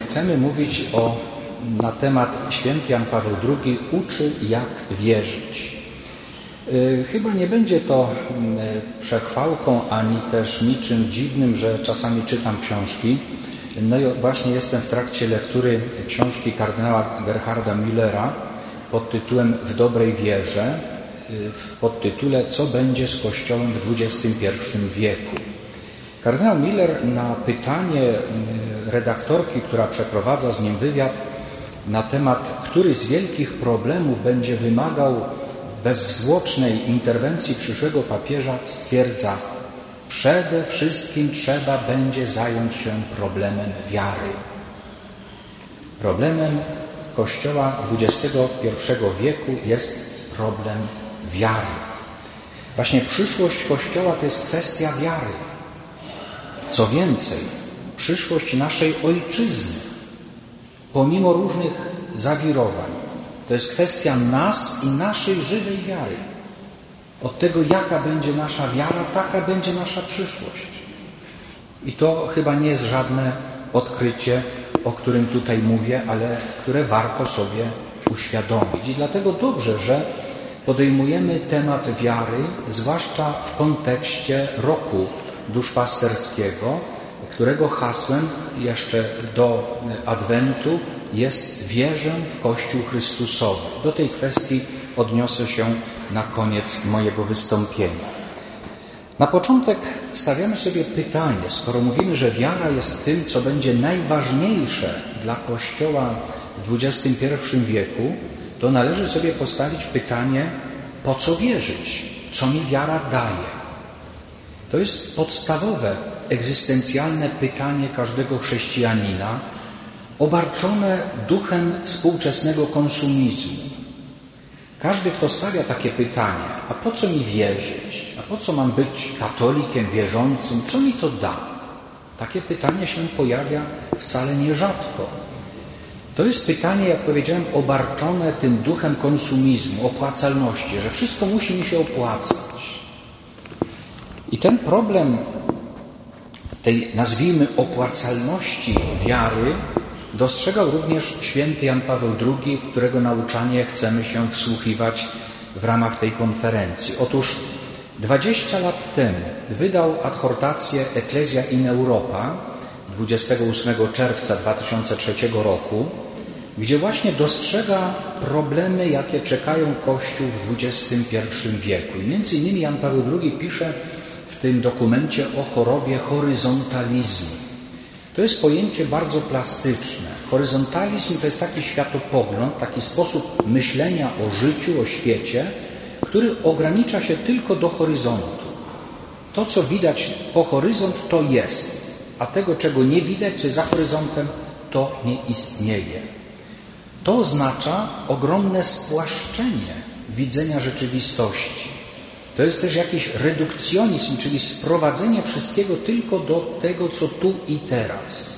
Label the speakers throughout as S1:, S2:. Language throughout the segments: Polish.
S1: chcemy mówić na temat święty Jan Paweł II uczy, jak wierzyć. Chyba nie będzie to przechwałką, ani też niczym dziwnym, że czasami czytam książki. No i właśnie jestem w trakcie lektury książki kardynała Gerharda Müllera pod tytułem W dobrej wierze, w podtytule Co będzie z Kościołem w XXI wieku. Kardynał Müller na pytanie redaktorki, która przeprowadza z nim wywiad na temat, który z wielkich problemów będzie wymagał bezzwłocznej interwencji przyszłego papieża, stwierdza: przede wszystkim trzeba będzie zająć się problemem wiary. Problemem Kościoła XXI wieku jest problem wiary. Właśnie przyszłość Kościoła to jest kwestia wiary. Co więcej, przyszłość naszej ojczyzny, pomimo różnych zawirowań, to jest kwestia nas i naszej żywej wiary. Od tego, jaka będzie nasza wiara, taka będzie nasza przyszłość. I to chyba nie jest żadne odkrycie, o którym tutaj mówię, ale które warto sobie uświadomić. I dlatego dobrze, że podejmujemy temat wiary, zwłaszcza w kontekście roku duszpasterskiego, którego hasłem jeszcze do Adwentu jest wierzę w Kościół Chrystusowy. Do tej kwestii odniosę się na koniec mojego wystąpienia. Na początek stawiamy sobie pytanie, skoro mówimy, że wiara jest tym, co będzie najważniejsze dla Kościoła w XXI wieku, to należy sobie postawić pytanie, po co wierzyć? Co mi wiara daje? To jest podstawowe, egzystencjalne pytanie każdego chrześcijanina, obarczone duchem współczesnego konsumizmu. Każdy, kto stawia takie pytanie, a po co mi wierzyć? A po co mam być katolikiem, wierzącym? Co mi to da? Takie pytanie się pojawia wcale nierzadko. To jest pytanie, jak powiedziałem, obarczone tym duchem konsumizmu, opłacalności, że wszystko musi mi się opłacać. I ten problem tej, nazwijmy, opłacalności wiary dostrzegał również święty Jan Paweł II, w którego nauczanie chcemy się wsłuchiwać w ramach tej konferencji. Otóż 20 lat temu wydał adhortację Ecclesia in Europa 28 czerwca 2003 roku, gdzie właśnie dostrzega problemy, jakie czekają Kościół w XXI wieku. I między innymi Jan Paweł II pisze w tym dokumencie o chorobie horyzontalizmu. To jest pojęcie bardzo plastyczne. Horyzontalizm to jest taki światopogląd, taki sposób myślenia o życiu, o świecie, który ogranicza się tylko do horyzontu. To, co widać po horyzont, to jest, a tego, czego nie widać, co jest za horyzontem, to nie istnieje. To oznacza ogromne spłaszczenie widzenia rzeczywistości. To jest też jakiś redukcjonizm, czyli sprowadzenie wszystkiego tylko do tego, co tu i teraz.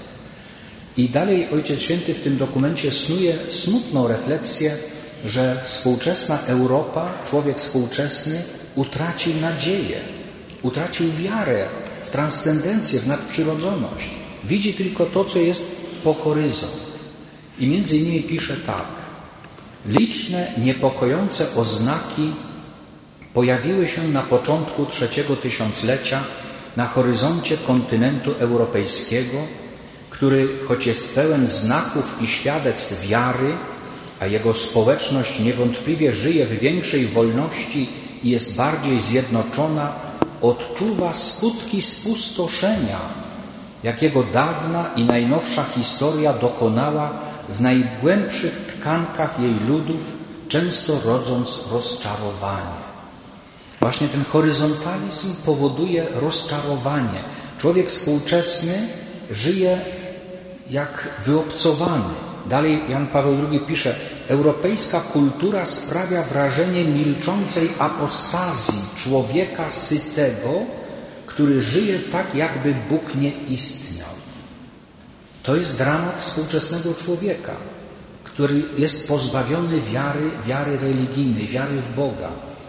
S1: I dalej Ojciec Święty w tym dokumencie snuje smutną refleksję, że współczesna Europa, człowiek współczesny utracił nadzieję, utracił wiarę w transcendencję, w nadprzyrodzoność. Widzi tylko to, co jest po horyzont. I między innymi pisze tak: liczne, niepokojące oznaki pojawiły się na początku trzeciego tysiąclecia na horyzoncie kontynentu europejskiego, który, choć jest pełen znaków i świadectw wiary, a jego społeczność niewątpliwie żyje w większej wolności i jest bardziej zjednoczona, odczuwa skutki spustoszenia, jakiego dawna i najnowsza historia dokonała w najgłębszych tkankach jej ludów, często rodząc rozczarowanie. Właśnie ten horyzontalizm powoduje rozczarowanie. Człowiek współczesny żyje jak wyobcowany. Dalej Jan Paweł II pisze: europejska kultura sprawia wrażenie milczącej apostazji człowieka sytego, który żyje tak, jakby Bóg nie istniał. To jest dramat współczesnego człowieka, który jest pozbawiony wiary religijnej, wiary w Boga.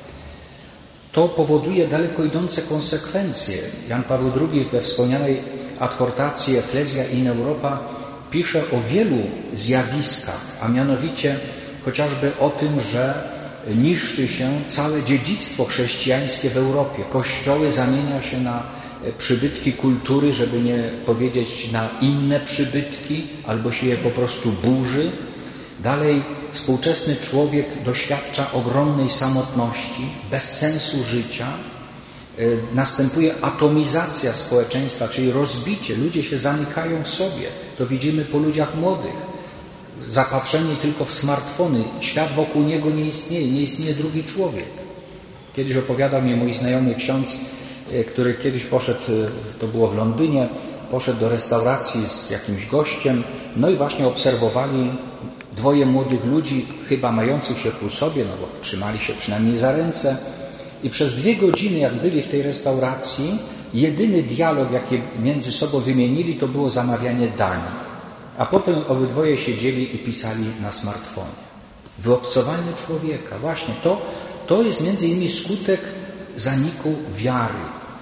S1: To powoduje daleko idące konsekwencje. Jan Paweł II we wspomnianej adhortacji Ecclesia in Europa pisze o wielu zjawiskach, a mianowicie chociażby o tym, że niszczy się całe dziedzictwo chrześcijańskie w Europie. Kościoły zamienia się na przybytki kultury, żeby nie powiedzieć na inne przybytki, albo się je po prostu burzy. Dalej współczesny człowiek doświadcza ogromnej samotności, bez sensu życia. Następuje atomizacja społeczeństwa, czyli rozbicie. Ludzie się zamykają w sobie. To widzimy po ludziach młodych. Zapatrzeni tylko w smartfony. Świat wokół niego nie istnieje drugi człowiek. Kiedyś opowiadał mi mój znajomy ksiądz, który kiedyś poszedł, to było w Londynie, poszedł do restauracji z jakimś gościem, no i właśnie obserwowali dwoje młodych ludzi, chyba mających się ku sobie, no bo trzymali się przynajmniej za ręce, i przez 2 godziny, jak byli w tej restauracji, jedyny dialog, jaki między sobą wymienili, to było zamawianie dań. A potem obydwoje siedzieli i pisali na smartfonie. Wyobcowanie człowieka. Właśnie to jest między innymi skutek zaniku wiary.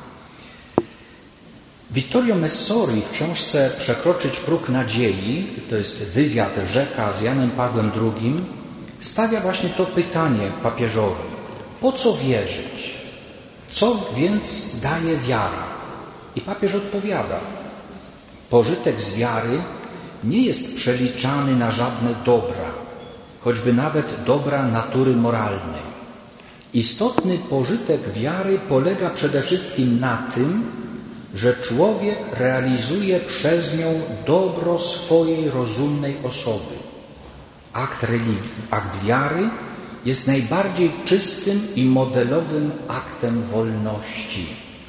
S1: Vittorio Messori w książce Przekroczyć próg nadziei, to jest wywiad Rzeka z Janem Pawłem II, stawia właśnie to pytanie papieżowi. Po co wierzyć? Co więc daje wiara? I papież odpowiada. Pożytek z wiary nie jest przeliczany na żadne dobra, choćby nawet dobra natury moralnej. Istotny pożytek wiary polega przede wszystkim na tym, że człowiek realizuje przez nią dobro swojej rozumnej osoby. Akt religii, akt wiary jest najbardziej czystym i modelowym aktem wolności.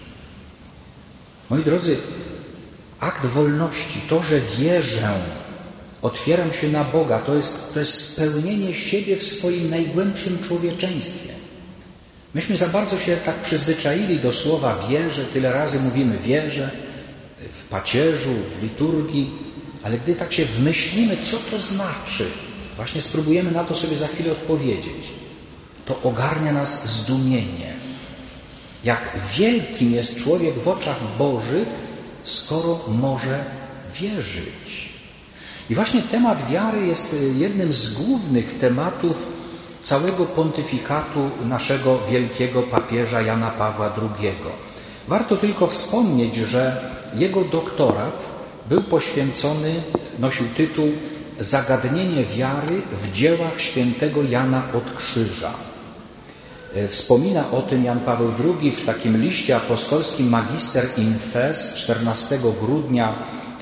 S1: Moi drodzy, akt wolności, to, że wierzę, otwieram się na Boga, to jest spełnienie siebie w swoim najgłębszym człowieczeństwie. Myśmy za bardzo się tak przyzwyczaili do słowa wierzę, tyle razy mówimy wierzę, w pacierzu, w liturgii, ale gdy tak się wmyślimy, co to znaczy, właśnie spróbujemy na to sobie za chwilę odpowiedzieć, to ogarnia nas zdumienie. Jak wielkim jest człowiek w oczach Bożych, skoro może wierzyć. I właśnie temat wiary jest jednym z głównych tematów całego pontyfikatu naszego wielkiego papieża Jana Pawła II. Warto tylko wspomnieć, że jego doktorat był poświęcony, nosił tytuł Zagadnienie wiary w dziełach świętego Jana od Krzyża. Wspomina o tym Jan Paweł II w takim liście apostolskim Magister in Fes 14 grudnia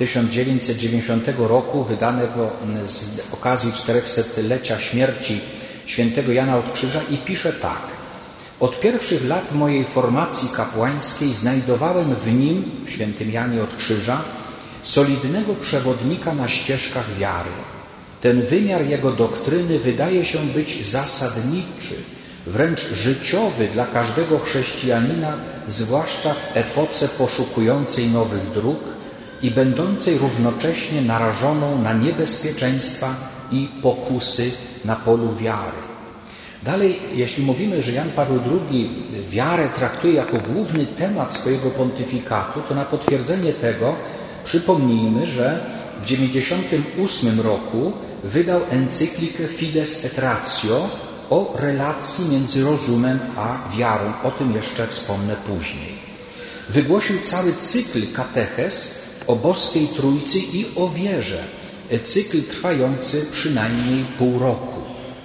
S1: 1990 roku, wydanego z okazji 400-lecia śmierci świętego Jana od Krzyża, i pisze tak. Od pierwszych lat mojej formacji kapłańskiej znajdowałem w nim, w świętym Janie od Krzyża, solidnego przewodnika na ścieżkach wiary. Ten wymiar jego doktryny wydaje się być zasadniczy, wręcz życiowy dla każdego chrześcijanina, zwłaszcza w epoce poszukującej nowych dróg i będącej równocześnie narażoną na niebezpieczeństwa i pokusy na polu wiary. Dalej, jeśli mówimy, że Jan Paweł II wiarę traktuje jako główny temat swojego pontyfikatu, to na potwierdzenie tego przypomnijmy, że w 1998 roku wydał encyklikę Fides et Ratio o relacji między rozumem a wiarą. O tym jeszcze wspomnę później. Wygłosił cały cykl katechez o boskiej Trójcy i o wierze. Cykl trwający przynajmniej pół roku.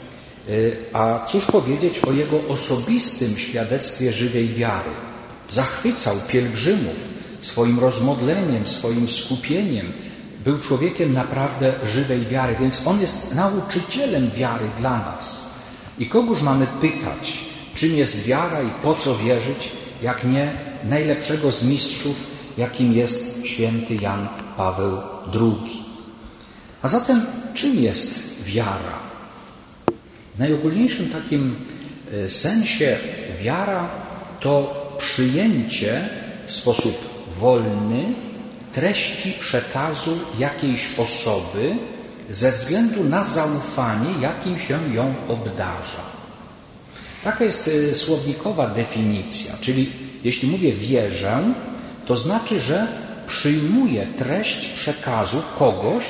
S1: A cóż powiedzieć o jego osobistym świadectwie żywej wiary? Zachwycał pielgrzymów swoim rozmodleniem, swoim skupieniem. Był człowiekiem naprawdę żywej wiary, więc on jest nauczycielem wiary dla nas. I kogóż mamy pytać, czym jest wiara i po co wierzyć, jak nie najlepszego z mistrzów, jakim jest święty Jan Paweł II. A zatem czym jest wiara? W najogólniejszym takim sensie wiara to przyjęcie w sposób wolny treści przekazu jakiejś osoby ze względu na zaufanie, jakim się ją obdarza. Taka jest słownikowa definicja, czyli jeśli mówię wierzę, to znaczy, że przyjmuję treść przekazu kogoś,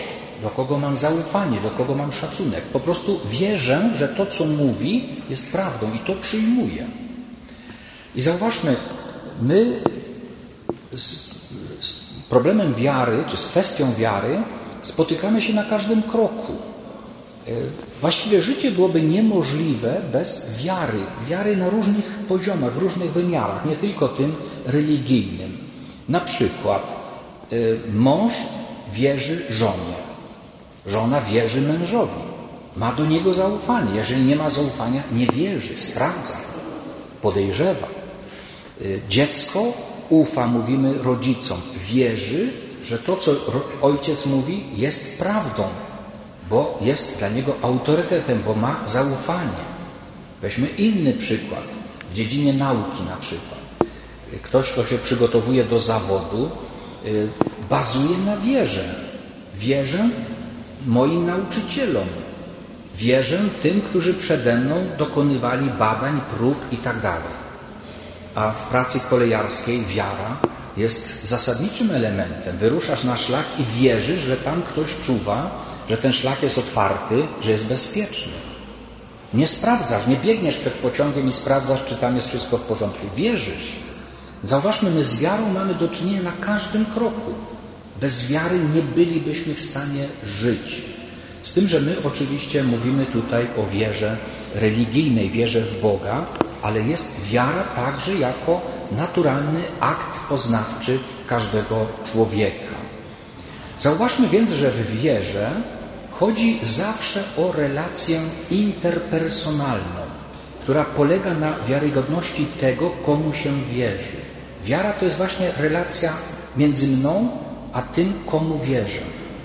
S1: do kogo mam zaufanie, do kogo mam szacunek. Po prostu wierzę, że to, co mówi, jest prawdą i to przyjmuję. I zauważmy, my z problemem wiary, czy z kwestią wiary spotykamy się na każdym kroku. Właściwie życie byłoby niemożliwe bez wiary. Wiary na różnych poziomach, w różnych wymiarach, nie tylko tym religijnym. Na przykład mąż wierzy żonie, żona wierzy mężowi, ma do niego zaufanie. Jeżeli nie ma zaufania, nie wierzy, sprawdza, podejrzewa. Dziecko ufa, mówimy rodzicom, wierzy, że to, co ojciec mówi, jest prawdą, bo jest dla niego autorytetem, bo ma zaufanie. Weźmy inny przykład, w dziedzinie nauki na przykład. Ktoś, kto się przygotowuje do zawodu, bazuje na wierze. Wierzę moim nauczycielom. Wierzę tym, którzy przede mną dokonywali badań, prób i tak dalej. A w pracy kolejarskiej wiara jest zasadniczym elementem. Wyruszasz na szlak i wierzysz, że tam ktoś czuwa, że ten szlak jest otwarty, że jest bezpieczny. Nie sprawdzasz, nie biegniesz przed pociągiem i sprawdzasz, czy tam jest wszystko w porządku. Wierzysz. Zauważmy, my z wiarą mamy do czynienia na każdym kroku. Bez wiary nie bylibyśmy w stanie żyć. Z tym, że my oczywiście mówimy tutaj o wierze religijnej, wierze w Boga, ale jest wiara także jako naturalny akt poznawczy każdego człowieka. Zauważmy więc, że w wierze chodzi zawsze o relację interpersonalną, która polega na wiarygodności tego, komu się wierzy. Wiara to jest właśnie relacja między mną a tym, komu wierzę.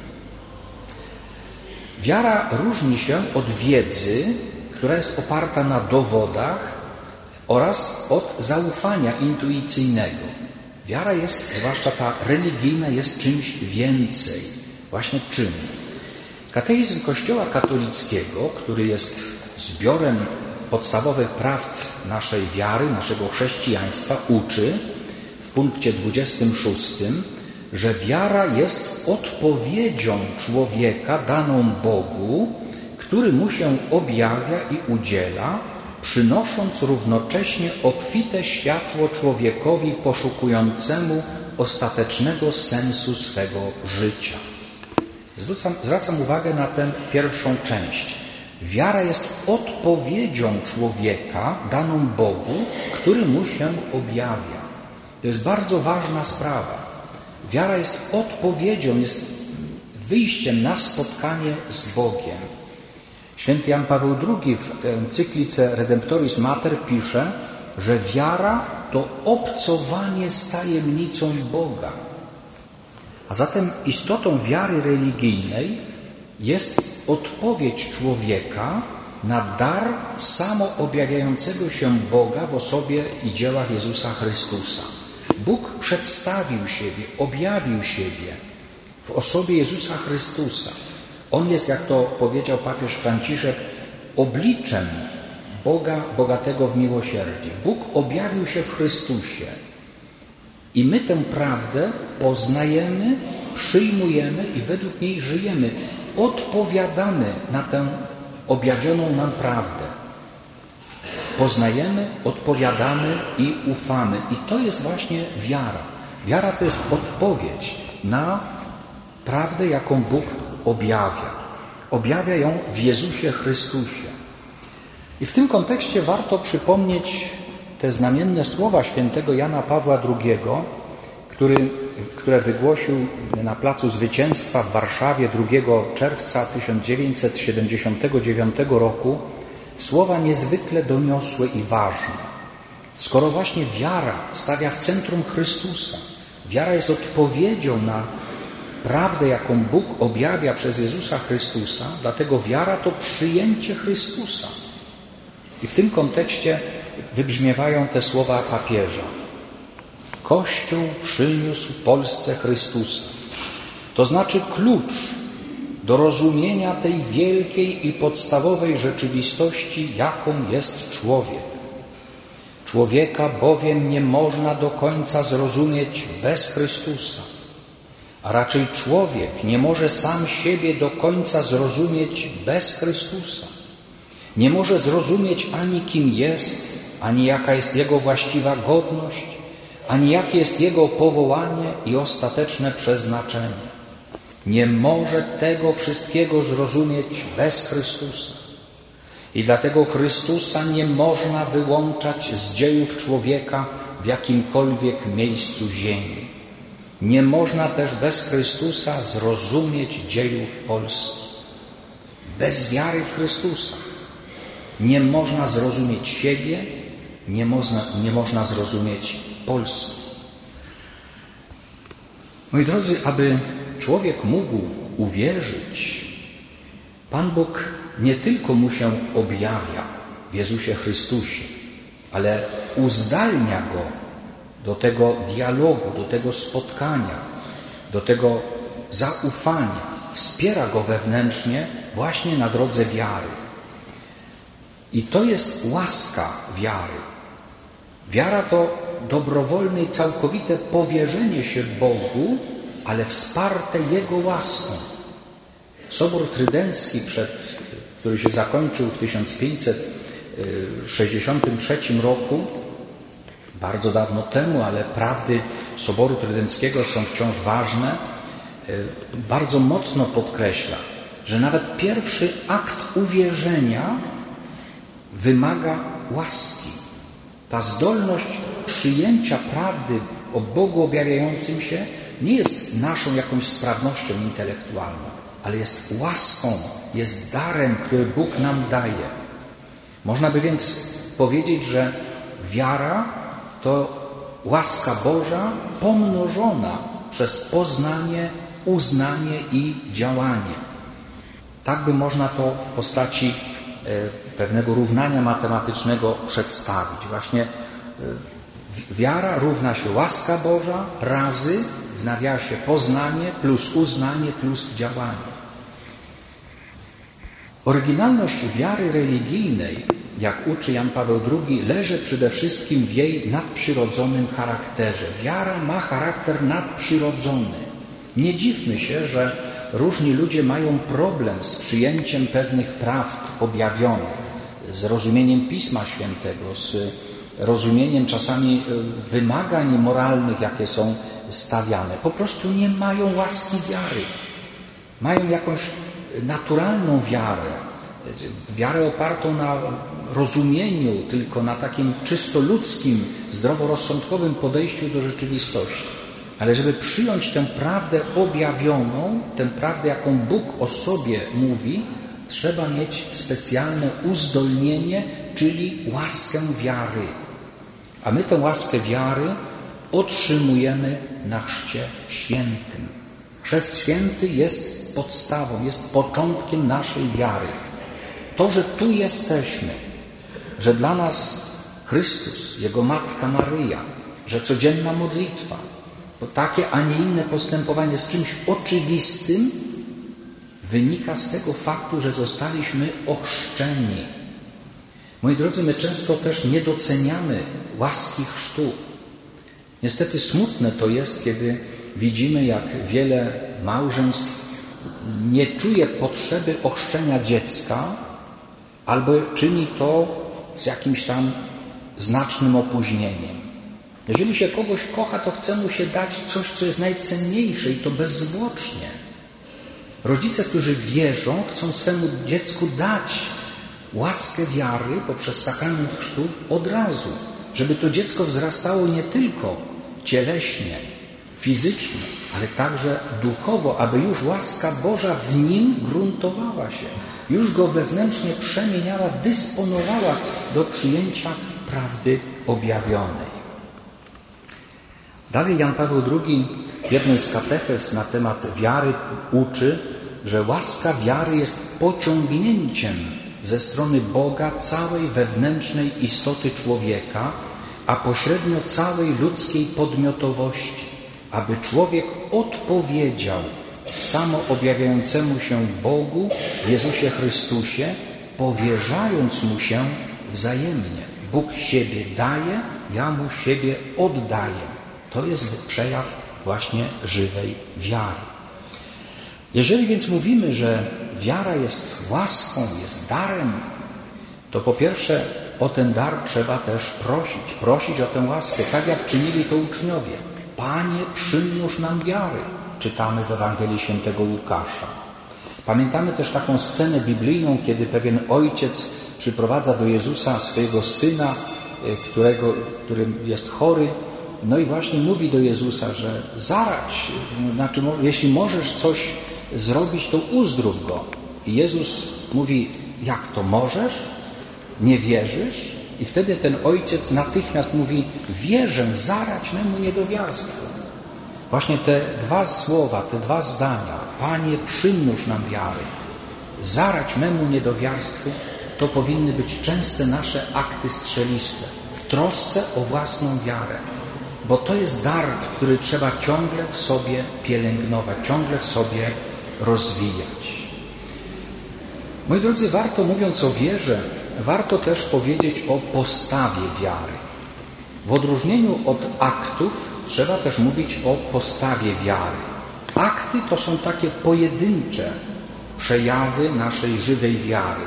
S1: Wiara różni się od wiedzy, która jest oparta na dowodach, oraz od zaufania intuicyjnego. Wiara jest, zwłaszcza ta religijna, jest czymś więcej. Właśnie czym? Katechizm Kościoła katolickiego, który jest zbiorem podstawowych prawd naszej wiary, naszego chrześcijaństwa, uczy w punkcie 26, że wiara jest odpowiedzią człowieka daną Bogu, który mu się objawia i udziela, przynosząc równocześnie obfite światło człowiekowi poszukującemu ostatecznego sensu swego życia. Zwracam uwagę na tę pierwszą część. Wiara jest odpowiedzią człowieka daną Bogu, który mu się objawia. To jest bardzo ważna sprawa. Wiara jest odpowiedzią, jest wyjściem na spotkanie z Bogiem. Święty Jan Paweł II w encyklice Redemptoris Mater pisze, że wiara to obcowanie z tajemnicą Boga. A zatem istotą wiary religijnej jest odpowiedź człowieka na dar samoobjawiającego się Boga w osobie i dziełach Jezusa Chrystusa. Bóg przedstawił siebie, objawił siebie w osobie Jezusa Chrystusa. On jest, jak to powiedział papież Franciszek, obliczem Boga bogatego w miłosierdzie. Bóg objawił się w Chrystusie. I my tę prawdę poznajemy, przyjmujemy i według niej żyjemy. Odpowiadamy na tę objawioną nam prawdę. Poznajemy, odpowiadamy i ufamy. I to jest właśnie wiara. Wiara to jest odpowiedź na prawdę, jaką Bóg objawia. Objawia ją w Jezusie Chrystusie. I w tym kontekście warto przypomnieć te znamienne słowa świętego Jana Pawła II, które wygłosił na Placu Zwycięstwa w Warszawie 2 czerwca 1979 roku. Słowa niezwykle doniosłe i ważne. Skoro właśnie wiara stawia w centrum Chrystusa, wiara jest odpowiedzią na prawdę, jaką Bóg objawia przez Jezusa Chrystusa, dlatego wiara to przyjęcie Chrystusa. I w tym kontekście wybrzmiewają te słowa papieża. Kościół przyniósł Polsce Chrystusa. To znaczy klucz do rozumienia tej wielkiej i podstawowej rzeczywistości, jaką jest człowiek. Człowieka bowiem nie można do końca zrozumieć bez Chrystusa. a raczej człowiek nie może sam siebie do końca zrozumieć bez Chrystusa. Nie może zrozumieć ani kim jest, ani jaka jest jego właściwa godność, ani jakie jest jego powołanie i ostateczne przeznaczenie. Nie może tego wszystkiego zrozumieć bez Chrystusa. I dlatego Chrystusa nie można wyłączać z dziejów człowieka w jakimkolwiek miejscu ziemi. Nie można też bez Chrystusa zrozumieć dziejów Polski. Bez wiary w Chrystusa nie można zrozumieć siebie, nie można zrozumieć Polski. Moi drodzy, aby człowiek mógł uwierzyć, Pan Bóg nie tylko mu się objawia w Jezusie Chrystusie, ale uzdalnia go do tego dialogu, do tego spotkania, do tego zaufania. Wspiera go wewnętrznie właśnie na drodze wiary. I to jest łaska wiary. Wiara to dobrowolne i całkowite powierzenie się Bogu, ale wsparte Jego łaską. Sobór Trydencki, który się zakończył w 1563 roku, bardzo dawno temu, ale prawdy Soboru Trydenckiego są wciąż ważne, bardzo mocno podkreśla, że nawet pierwszy akt uwierzenia wymaga łaski. Ta zdolność przyjęcia prawdy o Bogu objawiającym się nie jest naszą jakąś sprawnością intelektualną, ale jest łaską, jest darem, który Bóg nam daje. Można by więc powiedzieć, że wiara to łaska Boża pomnożona przez poznanie, uznanie i działanie. Tak by można to w postaci pewnego równania matematycznego przedstawić. Właśnie wiara równa się łaska Boża razy w nawiasie poznanie plus uznanie plus działanie. Oryginalność wiary religijnej, jak uczy Jan Paweł II, leży przede wszystkim w jej nadprzyrodzonym charakterze. Wiara ma charakter nadprzyrodzony. Nie dziwmy się, że różni ludzie mają problem z przyjęciem pewnych prawd objawionych, z rozumieniem Pisma Świętego, z rozumieniem czasami wymagań moralnych, jakie są stawiane. Po prostu nie mają łaski wiary. Mają jakąś naturalną wiarę, wiarę opartą na rozumieniu, tylko na takim czysto ludzkim, zdroworozsądkowym podejściu do rzeczywistości. Ale żeby przyjąć tę prawdę objawioną, tę prawdę, jaką Bóg o sobie mówi, trzeba mieć specjalne uzdolnienie, czyli łaskę wiary. A my tę łaskę wiary otrzymujemy na chrzcie świętym. Chrzest święty jest podstawą, jest początkiem naszej wiary. To, że tu jesteśmy, że dla nas Chrystus, Jego Matka Maryja, że codzienna modlitwa, to takie, a nie inne postępowanie z czymś oczywistym wynika z tego faktu, że zostaliśmy ochrzczeni. Moi drodzy, my często też nie doceniamy łaski chrztu. Niestety smutne to jest, kiedy widzimy, jak wiele małżeństw nie czuje potrzeby ochrzczenia dziecka albo czyni to z jakimś tam znacznym opóźnieniem. Jeżeli się kogoś kocha, to chce mu się dać coś, co jest najcenniejsze i to bezzwłocznie. Rodzice, którzy wierzą, chcą swemu dziecku dać łaskę wiary poprzez sakrament chrztu od razu, żeby to dziecko wzrastało nie tylko cieleśnie, fizycznie, ale także duchowo, aby już łaska Boża w nim gruntowała się, już go wewnętrznie przemieniała, dysponowała do przyjęcia prawdy objawionej. Dalej Jan Paweł II w jednej z katechez na temat wiary uczy, że łaska wiary jest pociągnięciem ze strony Boga całej wewnętrznej istoty człowieka, a pośrednio całej ludzkiej podmiotowości, aby człowiek odpowiedział samo objawiającemu się Bogu w Jezusie Chrystusie, powierzając Mu się wzajemnie. Bóg siebie daje, ja Mu siebie oddaję. To jest przejaw właśnie żywej wiary. Jeżeli więc mówimy, że wiara jest łaską, jest darem, to po pierwsze o ten dar trzeba też prosić o tę łaskę, tak jak czynili to uczniowie. Panie, przymnóż nam wiary, czytamy w Ewangelii Świętego Łukasza. Pamiętamy też taką scenę biblijną, kiedy pewien ojciec przyprowadza do Jezusa swojego syna, który jest chory, no i właśnie mówi do Jezusa, że zaradź, znaczy jeśli możesz coś zrobić, to uzdrów go. I Jezus mówi, jak to możesz? Nie wierzysz? I wtedy ten ojciec natychmiast mówi, wierzę, zaradź memu niedowiarstwu. Właśnie te dwa słowa, te dwa zdania, Panie, przymnóż nam wiary, zaradź memu niedowiarstwu, to powinny być częste nasze akty strzeliste w trosce o własną wiarę, bo to jest dar, który trzeba ciągle w sobie pielęgnować, ciągle w sobie rozwijać. Moi drodzy, warto, mówiąc o wierze, warto też powiedzieć o postawie wiary. W odróżnieniu od aktów trzeba też mówić o postawie wiary. Akty to są takie pojedyncze przejawy naszej żywej wiary.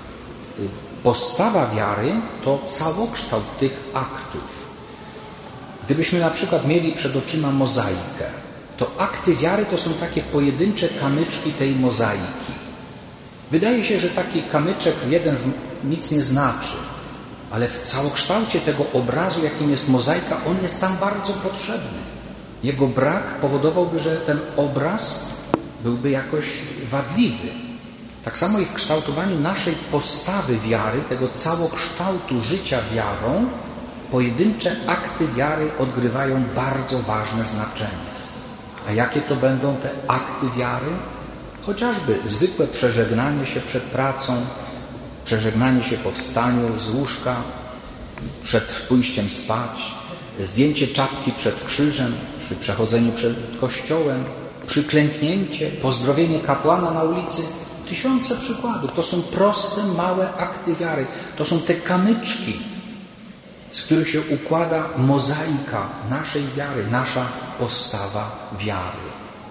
S1: Postawa wiary to całokształt tych aktów. Gdybyśmy na przykład mieli przed oczyma mozaikę, to akty wiary to są takie pojedyncze kamyczki tej mozaiki. Wydaje się, że taki kamyczek jeden nic nie znaczy, ale w całokształcie tego obrazu, jakim jest mozaika, on jest tam bardzo potrzebny. Jego brak powodowałby, że ten obraz byłby jakoś wadliwy. Tak samo i w kształtowaniu naszej postawy wiary, tego całokształtu życia wiarą, pojedyncze akty wiary odgrywają bardzo ważne znaczenie. A jakie to będą te akty wiary? Chociażby zwykłe przeżegnanie się przed pracą, przeżegnanie się po wstaniu z łóżka, przed pójściem spać, zdjęcie czapki przed krzyżem, przy przechodzeniu przed kościołem, przyklęknięcie, pozdrowienie kapłana na ulicy. Tysiące przykładów. To są proste, małe akty wiary. To są te kamyczki, z których się układa mozaika naszej wiary, nasza postawa wiary.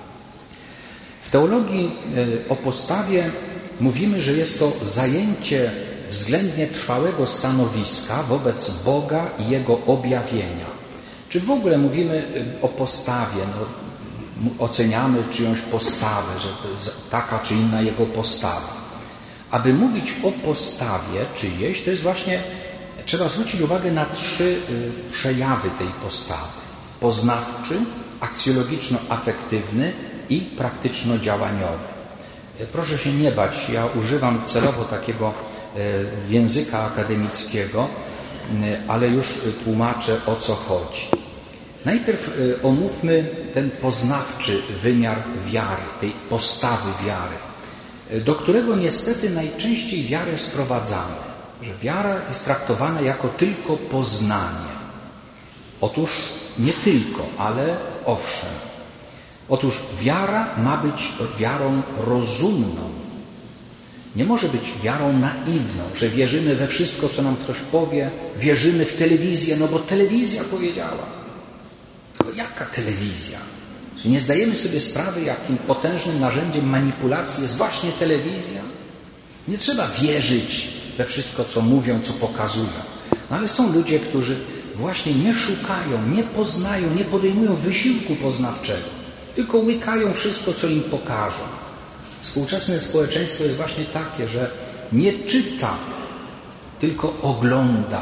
S1: W teologii o postawie mówimy, że jest to zajęcie względnie trwałego stanowiska wobec Boga i Jego objawienia. Czy w ogóle mówimy o postawie, oceniamy czyjąś postawę, że to jest taka czy inna jego postawa. Aby mówić o postawie czyjejś, to jest właśnie, trzeba zwrócić uwagę na trzy przejawy tej postawy. Poznawczy, aksjologiczno-afektywny i praktyczno-działaniowy. Proszę się nie bać, ja używam celowo takiego języka akademickiego, ale już tłumaczę, o co chodzi. Najpierw omówmy ten poznawczy wymiar wiary, tej postawy wiary, do którego niestety najczęściej wiarę sprowadzamy, że wiara jest traktowana jako tylko poznanie. Otóż nie tylko, ale owszem. Otóż wiara ma być wiarą rozumną. Nie może być wiarą naiwną, że wierzymy we wszystko, co nam ktoś powie, wierzymy w telewizję, no bo telewizja powiedziała. Tylko jaka telewizja? Czy nie zdajemy sobie sprawy, jakim potężnym narzędziem manipulacji jest właśnie telewizja? Nie trzeba wierzyć we wszystko, co mówią, co pokazują. No ale są ludzie, którzy właśnie nie szukają, nie poznają, nie podejmują wysiłku poznawczego, tylko łykają wszystko, co im pokażą. Współczesne społeczeństwo jest właśnie takie, że nie czyta, tylko ogląda.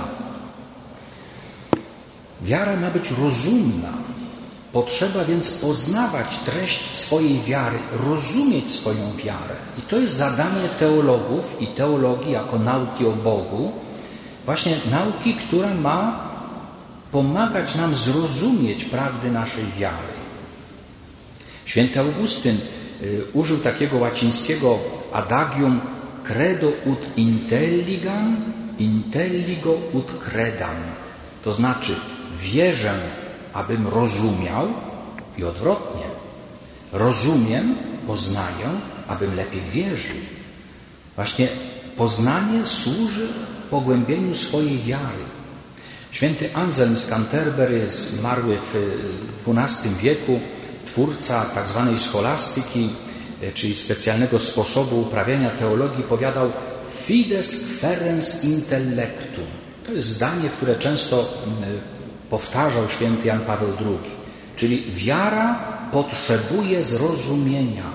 S1: Wiara ma być rozumna. Potrzeba więc poznawać treść swojej wiary, rozumieć swoją wiarę. I to jest zadanie teologów i teologii jako nauki o Bogu, właśnie nauki, która ma pomagać nam zrozumieć prawdy naszej wiary. Święty Augustyn użył takiego łacińskiego adagium credo ut intelligam, intelligo ut credam. To znaczy wierzę, abym rozumiał i odwrotnie. Rozumiem, poznaję, abym lepiej wierzył. Właśnie poznanie służy pogłębieniu swojej wiary. Święty Anselm z Canterbury, zmarły w XII wieku, twórca tak zwanej scholastyki, czyli specjalnego sposobu uprawiania teologii, powiadał: fides ferens intellectum. To jest zdanie, które często powtarzał święty Jan Paweł II. Czyli wiara potrzebuje zrozumienia.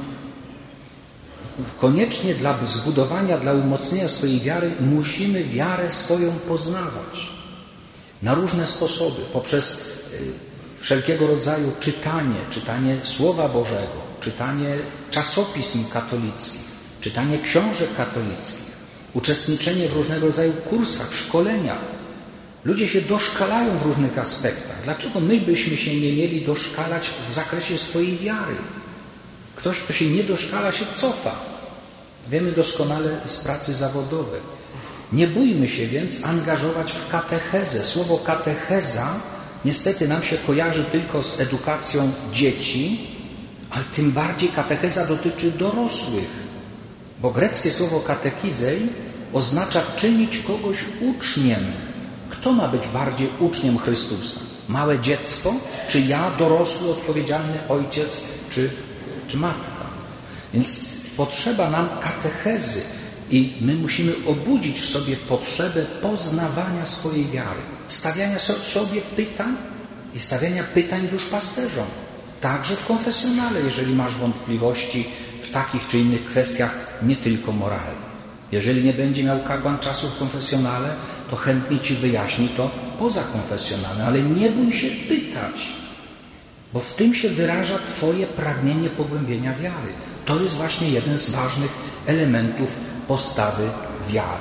S1: Koniecznie dla zbudowania, dla umocnienia swojej wiary musimy wiarę swoją poznawać na różne sposoby, poprzez wszelkiego rodzaju czytanie Słowa Bożego, czytanie czasopism katolickich, czytanie książek katolickich, uczestniczenie w różnego rodzaju kursach, szkoleniach. Ludzie się doszkalają w różnych aspektach. Dlaczego my byśmy się nie mieli doszkalać w zakresie swojej wiary? Ktoś, kto się nie doszkala, się cofa. Wiemy doskonale z pracy zawodowej. Nie bójmy się więc angażować w katechezę. Słowo katecheza niestety nam się kojarzy tylko z edukacją dzieci, ale tym bardziej katecheza dotyczy dorosłych. Bo greckie słowo katechizei oznacza czynić kogoś uczniem. Kto ma być bardziej uczniem Chrystusa? Małe dziecko? Czy ja, dorosły, odpowiedzialny ojciec, czy matka? Więc potrzeba nam katechezy i my musimy obudzić w sobie potrzebę poznawania swojej wiary, stawiania sobie pytań i stawiania pytań duszpasterzom. Także w konfesjonale, jeżeli masz wątpliwości w takich czy innych kwestiach, nie tylko moralnych. Jeżeli nie będzie miał kapłan czasu w konfesjonale, to chętnie Ci wyjaśni to poza konfesjonalem, ale nie bój się pytać, bo w tym się wyraża Twoje pragnienie pogłębienia wiary. To jest właśnie jeden z ważnych elementów postawy wiary.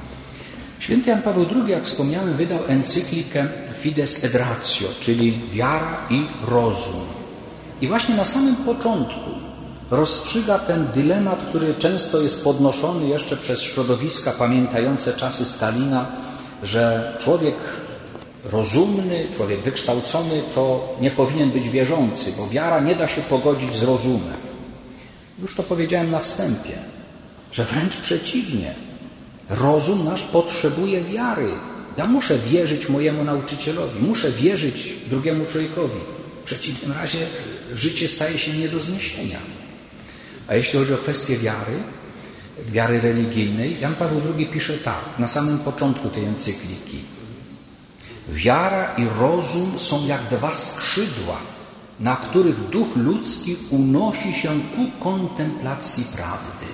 S1: Święty Jan Paweł II, jak wspomniałem, wydał encyklikę Fides et Ratio, czyli wiara i rozum. I właśnie na samym początku rozstrzyga ten dylemat, który często jest podnoszony jeszcze przez środowiska pamiętające czasy Stalina, że człowiek rozumny, człowiek wykształcony to nie powinien być wierzący, bo wiara nie da się pogodzić z rozumem. Już to powiedziałem na wstępie, że wręcz przeciwnie. Rozum nasz potrzebuje wiary. Ja muszę wierzyć mojemu nauczycielowi, muszę wierzyć drugiemu człowiekowi. W przeciwnym razie życie staje się nie do zniesienia. A jeśli chodzi o kwestię wiary religijnej, Jan Paweł II pisze tak, na samym początku tej encykliki. Wiara i rozum są jak dwa skrzydła, na których duch ludzki unosi się ku kontemplacji prawdy.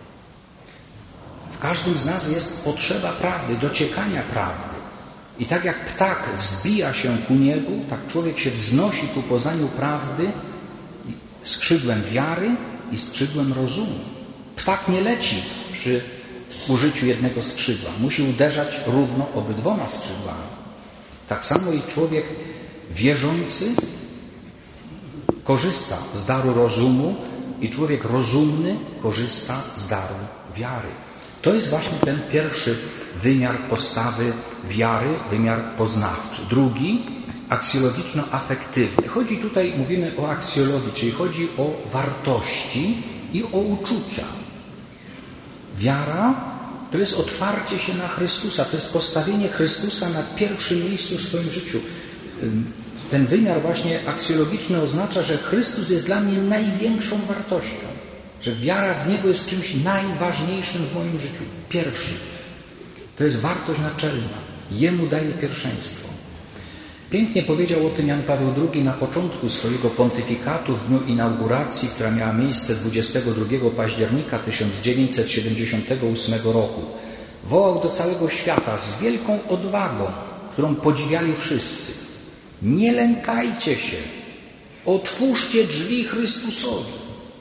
S1: W każdym z nas jest potrzeba prawdy, dociekania prawdy. I tak jak ptak wzbija się ku niebu, tak człowiek się wznosi ku poznaniu prawdy skrzydłem wiary i skrzydłem rozumu. Ptak nie leci przy użyciu jednego skrzydła. Musi uderzać równo obydwoma skrzydłami. Tak samo i człowiek wierzący korzysta z daru rozumu i człowiek rozumny korzysta z daru wiary. To jest właśnie ten pierwszy wymiar postawy wiary, wymiar poznawczy. Drugi, aksjologiczno-afektywny. Chodzi tutaj, mówimy o aksjologii, czyli chodzi o wartości i o uczucia. Wiara to jest otwarcie się na Chrystusa, to jest postawienie Chrystusa na pierwszym miejscu w swoim życiu. Ten wymiar właśnie aksjologiczny oznacza, że Chrystus jest dla mnie największą wartością, że wiara w Niego jest czymś najważniejszym w moim życiu. Pierwszy. To jest wartość naczelna. Jemu daje pierwszeństwo. Pięknie powiedział o tym Jan Paweł II na początku swojego pontyfikatu w dniu inauguracji, która miała miejsce 22 października 1978 roku. Wołał do całego świata z wielką odwagą, którą podziwiali wszyscy. Nie lękajcie się, otwórzcie drzwi Chrystusowi.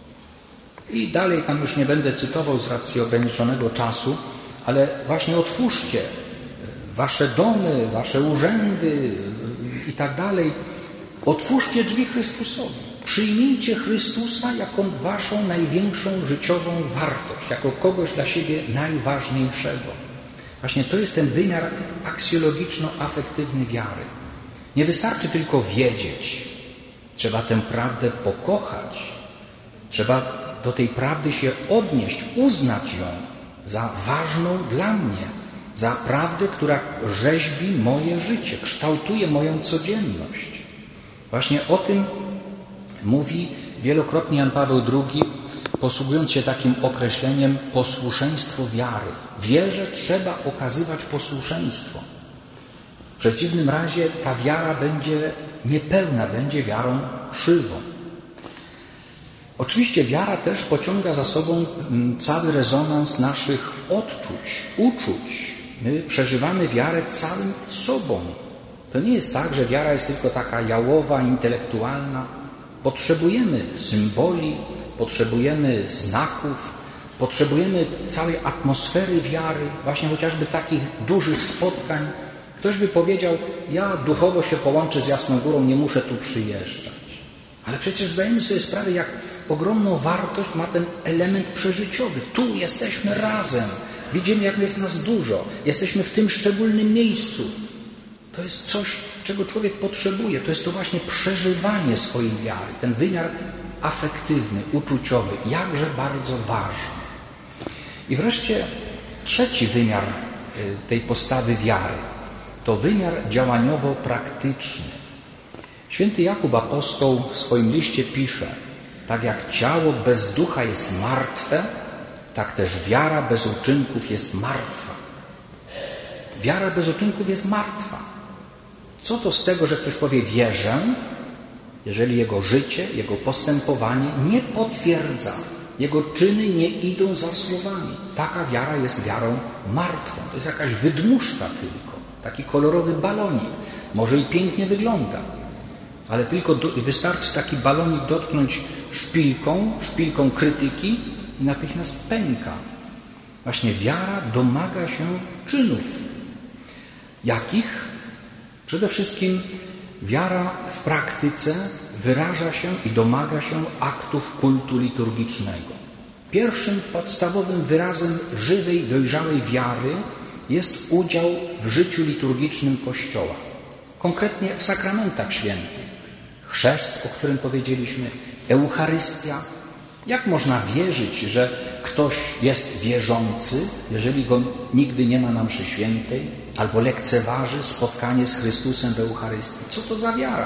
S1: I dalej tam już nie będę cytował z racji ograniczonego czasu, ale właśnie otwórzcie wasze domy, wasze urzędy i tak dalej. Otwórzcie drzwi Chrystusowi. Przyjmijcie Chrystusa jako waszą największą życiową wartość, jako kogoś dla siebie najważniejszego. Właśnie to jest ten wymiar aksjologiczno-afektywny wiary. Nie wystarczy tylko wiedzieć. Trzeba tę prawdę pokochać. Trzeba do tej prawdy się odnieść, uznać ją za ważną dla mnie, za prawdę, która rzeźbi moje życie, kształtuje moją codzienność. Właśnie o tym mówi wielokrotnie Jan Paweł II, posługując się takim określeniem posłuszeństwo wiary. Wierze trzeba okazywać posłuszeństwo. W przeciwnym razie ta wiara będzie niepełna, będzie wiarą krzywą. Oczywiście wiara też pociąga za sobą cały rezonans naszych odczuć, uczuć. My przeżywamy wiarę całym sobą. To nie jest tak, że wiara jest tylko taka jałowa, intelektualna. Potrzebujemy symboli, potrzebujemy znaków, potrzebujemy całej atmosfery wiary, właśnie chociażby takich dużych spotkań. Ktoś by powiedział, ja duchowo się połączę z Jasną Górą, nie muszę tu przyjeżdżać. Ale przecież zdajemy sobie sprawę, jak ogromną wartość ma ten element przeżyciowy. Tu jesteśmy razem. Widzimy, jak jest nas dużo. Jesteśmy w tym szczególnym miejscu. To jest coś, czego człowiek potrzebuje. To jest to właśnie przeżywanie swojej wiary. Ten wymiar afektywny, uczuciowy. Jakże bardzo ważny. I wreszcie trzeci wymiar tej postawy wiary. To wymiar działaniowo-praktyczny. Święty Jakub apostoł w swoim liście pisze, tak jak ciało bez ducha jest martwe, tak też wiara bez uczynków jest martwa. Wiara bez uczynków jest martwa. Co to z tego, że ktoś powie wierzę, jeżeli jego życie, jego postępowanie nie potwierdza, jego czyny nie idą za słowami. Taka wiara jest wiarą martwą. To jest jakaś wydmuszka tylko, taki kolorowy balonik. Może i pięknie wygląda, ale tylko wystarczy taki balonik dotknąć szpilką krytyki i natychmiast pęka. Właśnie wiara domaga się czynów. Jakich? Przede wszystkim wiara w praktyce wyraża się i domaga się aktów kultu liturgicznego. Pierwszym podstawowym wyrazem żywej, dojrzałej wiary jest udział w życiu liturgicznym Kościoła. Konkretnie w sakramentach świętych. Chrzest, o którym powiedzieliśmy, Eucharystia. Jak można wierzyć, że ktoś jest wierzący, jeżeli go nigdy nie ma na mszy świętej, albo lekceważy spotkanie z Chrystusem w Eucharystii? Co to za wiara?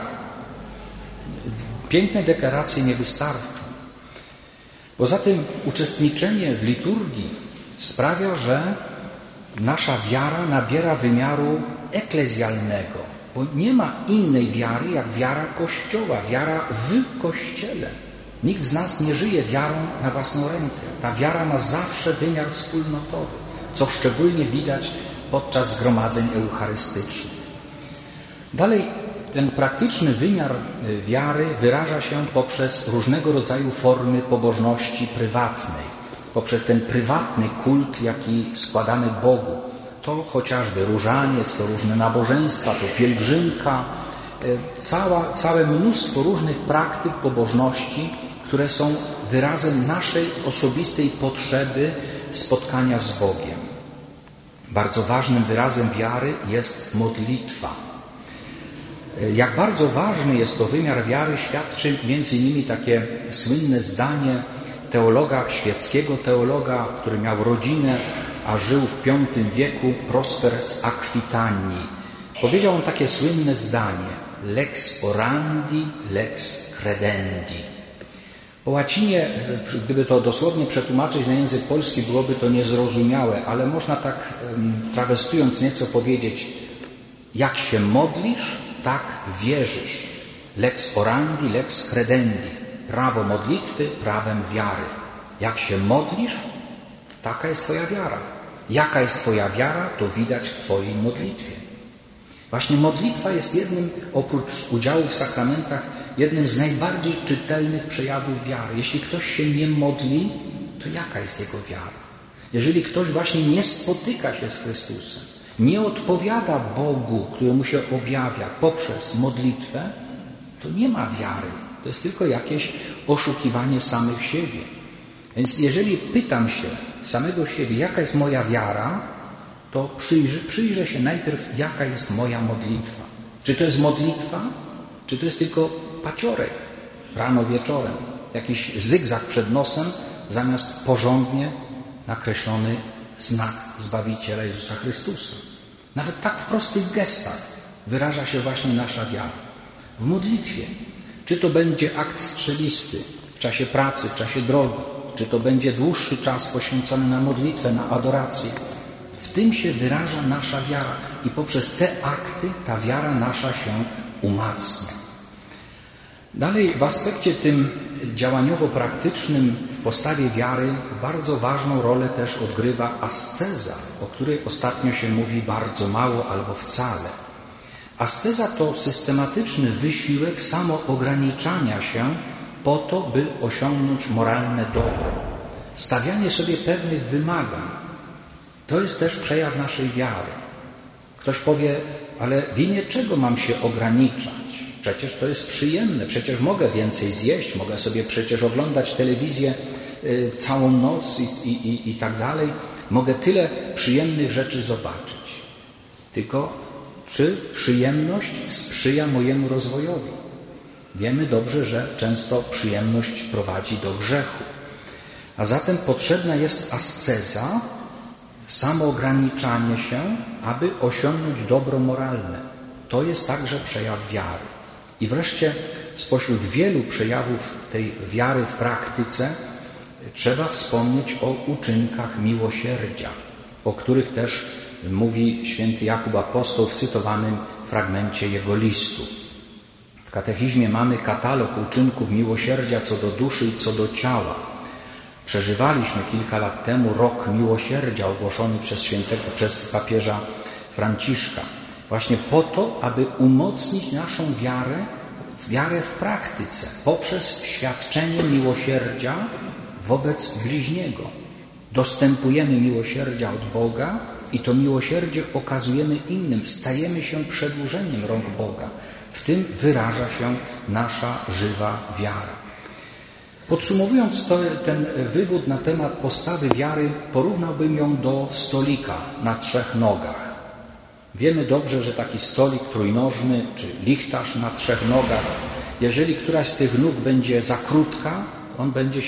S1: Piękne deklaracje nie wystarczą. Poza tym uczestniczenie w liturgii sprawia, że nasza wiara nabiera wymiaru eklezjalnego, bo nie ma innej wiary jak wiara Kościoła, wiara w Kościele. Nikt z nas nie żyje wiarą na własną rękę. Ta wiara ma zawsze wymiar wspólnotowy, co szczególnie widać podczas zgromadzeń eucharystycznych. Dalej, ten praktyczny wymiar wiary wyraża się poprzez różnego rodzaju formy pobożności prywatnej, poprzez ten prywatny kult, jaki składamy Bogu. To chociażby różaniec, to różne nabożeństwa, to pielgrzymka, całe mnóstwo różnych praktyk pobożności, które są wyrazem naszej osobistej potrzeby spotkania z Bogiem. Bardzo ważnym wyrazem wiary jest modlitwa. Jak bardzo ważny jest to wymiar wiary, świadczy między innymi takie słynne zdanie teologa, świeckiego teologa, który miał rodzinę, a żył w V wieku, Prosper z Akwitanii. Powiedział on takie słynne zdanie: lex orandi, lex credendi. Po łacinie, gdyby to dosłownie przetłumaczyć na język polski, byłoby to niezrozumiałe, ale można tak trawestując nieco powiedzieć: jak się modlisz, tak wierzysz. Lex orandi, lex credendi. Prawo modlitwy, prawem wiary. Jak się modlisz, taka jest Twoja wiara. Jaka jest Twoja wiara, to widać w Twojej modlitwie. Właśnie modlitwa jest jednym, oprócz udziału w sakramentach, jednym z najbardziej czytelnych przejawów wiary. Jeśli ktoś się nie modli, to jaka jest jego wiara? Jeżeli ktoś właśnie nie spotyka się z Chrystusem, nie odpowiada Bogu, któremu się objawia poprzez modlitwę, to nie ma wiary. To jest tylko jakieś oszukiwanie samych siebie. Więc jeżeli pytam się samego siebie, jaka jest moja wiara, to przyjrzę się najpierw, jaka jest moja modlitwa. Czy to jest modlitwa, czy to jest tylko paciorek rano, wieczorem, jakiś zygzak przed nosem, zamiast porządnie nakreślony znak Zbawiciela Jezusa Chrystusa. Nawet tak w prostych gestach wyraża się właśnie nasza wiara. W modlitwie, czy to będzie akt strzelisty w czasie pracy, w czasie drogi, czy to będzie dłuższy czas poświęcony na modlitwę, na adorację, w tym się wyraża nasza wiara i poprzez te akty ta wiara nasza się umacnia. Dalej w aspekcie tym działaniowo-praktycznym w postawie wiary bardzo ważną rolę też odgrywa asceza, o której ostatnio się mówi bardzo mało albo wcale. Asceza to systematyczny wysiłek samoograniczania się po to, by osiągnąć moralne dobro. Stawianie sobie pewnych wymagań to jest też przejaw naszej wiary. Ktoś powie, ale w imię czego mam się ograniczać? Przecież to jest przyjemne, przecież mogę więcej zjeść, mogę sobie przecież oglądać telewizję całą noc i tak dalej. Mogę tyle przyjemnych rzeczy zobaczyć. Tylko czy przyjemność sprzyja mojemu rozwojowi? Wiemy dobrze, że często przyjemność prowadzi do grzechu. A zatem potrzebna jest asceza, samoograniczanie się, aby osiągnąć dobro moralne. To jest także przejaw wiary. I wreszcie spośród wielu przejawów tej wiary w praktyce trzeba wspomnieć o uczynkach miłosierdzia, o których też mówi święty Jakub Apostoł w cytowanym fragmencie jego listu. W katechizmie mamy katalog uczynków miłosierdzia co do duszy i co do ciała. Przeżywaliśmy kilka lat temu rok miłosierdzia ogłoszony przez papieża Franciszka. Właśnie po to, aby umocnić naszą wiarę w praktyce, poprzez świadczenie miłosierdzia wobec bliźniego. Dostępujemy miłosierdzia od Boga i to miłosierdzie okazujemy innym. Stajemy się przedłużeniem rąk Boga. W tym wyraża się nasza żywa wiara. Podsumowując ten wywód na temat postawy wiary, porównałbym ją do stolika na 3 nogach. Wiemy dobrze, że taki stolik trójnożny czy lichtarz na 3 nogach, jeżeli któraś z tych nóg będzie za krótka, on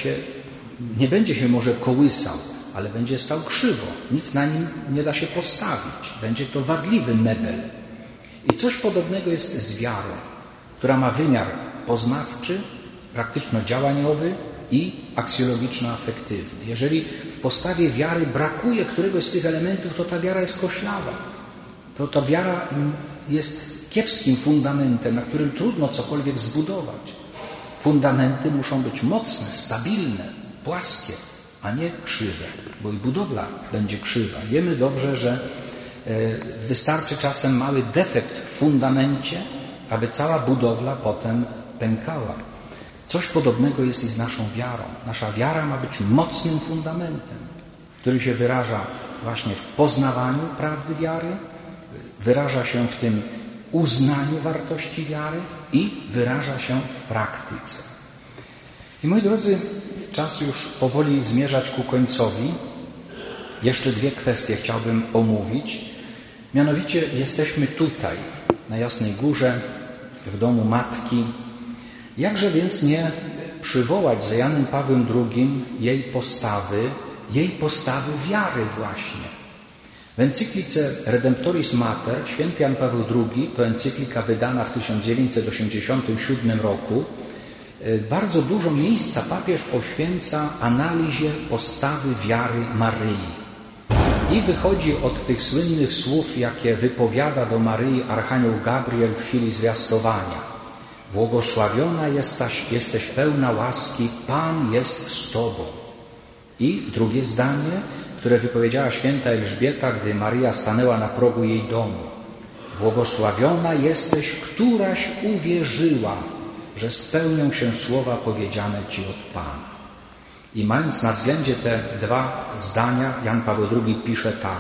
S1: nie będzie się może kołysał, ale będzie stał krzywo. Nic na nim nie da się postawić. Będzie to wadliwy mebel. I coś podobnego jest z wiarą, która ma wymiar poznawczy, praktyczno-działaniowy i aksjologiczno-afektywny. Jeżeli w postawie wiary brakuje któregoś z tych elementów, to ta wiara jest koślawa. To ta wiara jest kiepskim fundamentem, na którym trudno cokolwiek zbudować. Fundamenty muszą być mocne, stabilne, płaskie, a nie krzywe, bo i budowla będzie krzywa. Wiemy dobrze, że wystarczy czasem mały defekt w fundamencie, aby cała budowla potem pękała. Coś podobnego jest i z naszą wiarą. Nasza wiara ma być mocnym fundamentem, który się wyraża właśnie w poznawaniu prawdy wiary, wyraża się w tym uznaniu wartości wiary i wyraża się w praktyce. I moi drodzy, czas już powoli zmierzać ku końcowi. Jeszcze 2 kwestie chciałbym omówić. Mianowicie jesteśmy tutaj, na Jasnej Górze, w domu Matki. Jakże więc nie przywołać za Janem Pawłem II jej postawy wiary właśnie. W encyklice Redemptoris Mater święty Jan Paweł II, to encyklika wydana w 1987 roku, bardzo dużo miejsca papież poświęca analizie postawy wiary Maryi. I wychodzi od tych słynnych słów, jakie wypowiada do Maryi archanioł Gabriel w chwili zwiastowania. Błogosławiona jesteś pełna łaski, Pan jest z Tobą. I drugie zdanie, które wypowiedziała święta Elżbieta, gdy Maryja stanęła na progu jej domu. Błogosławiona jesteś, któraś uwierzyła, że spełnią się słowa powiedziane Ci od Pana. I mając na względzie te 2 zdania, Jan Paweł II pisze tak.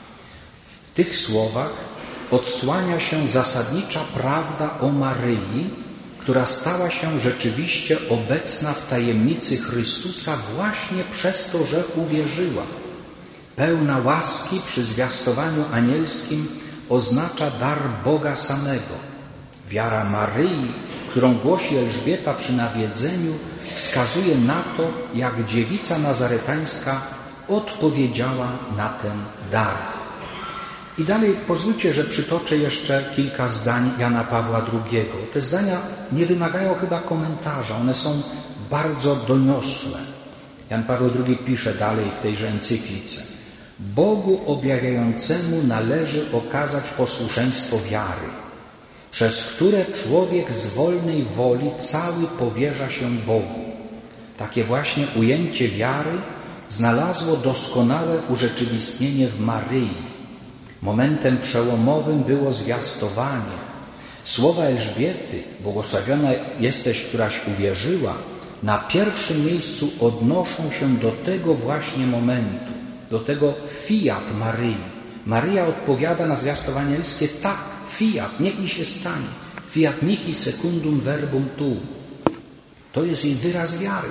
S1: W tych słowach odsłania się zasadnicza prawda o Maryi, która stała się rzeczywiście obecna w tajemnicy Chrystusa właśnie przez to, że uwierzyła. Pełna łaski przy zwiastowaniu anielskim oznacza dar Boga samego. Wiara Maryi, którą głosi Elżbieta przy nawiedzeniu, wskazuje na to, jak dziewica nazaretańska odpowiedziała na ten dar. I dalej pozwólcie, że przytoczę jeszcze kilka zdań Jana Pawła II. Te zdania nie wymagają chyba komentarza, one są bardzo doniosłe. Jan Paweł II pisze dalej w tejże encyklice: Bogu objawiającemu należy okazać posłuszeństwo wiary, przez które człowiek z wolnej woli cały powierza się Bogu. Takie właśnie ujęcie wiary znalazło doskonałe urzeczywistnienie w Maryi. Momentem przełomowym było zwiastowanie. Słowa Elżbiety, błogosławiona jesteś, któraś uwierzyła, na pierwszym miejscu odnoszą się do tego właśnie momentu, do tego fiat Maryi. Maryja odpowiada na zwiastowanie elskie: tak, fiat, niech mi się stanie. Fiat mihi secundum verbum tu. To jest jej wyraz wiary.